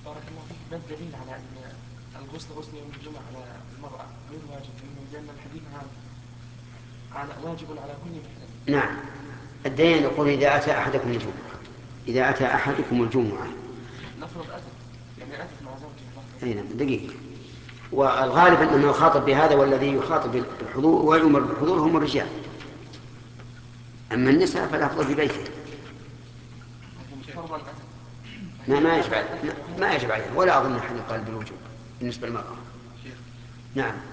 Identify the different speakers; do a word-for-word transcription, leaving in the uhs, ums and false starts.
Speaker 1: بارك الله فيك، ما الدليل على أن الغسل غسل يوم الجمعة على المرأة غير واجب؟ لأن الحديث عام على واجب على كل محرم.
Speaker 2: نعم، الدليل يقول إذا أتى أحدكم الجمعة، إذا أتى أحدكم الجمعة.
Speaker 1: نفرض أتت، يعني أتت مع زوجها.
Speaker 2: أي نعم، دقيقة. والغالب أنه يخاطب بهذا، والذي يخاطب بالحضور ويؤمر بالحضور هم الرجال، أما النساء فالأفضل في بيته. ما ما يجب عليه، ما يجب عليه، ولا أظن أحد قال بالوجوب بالنسبة للمرأة. نعم.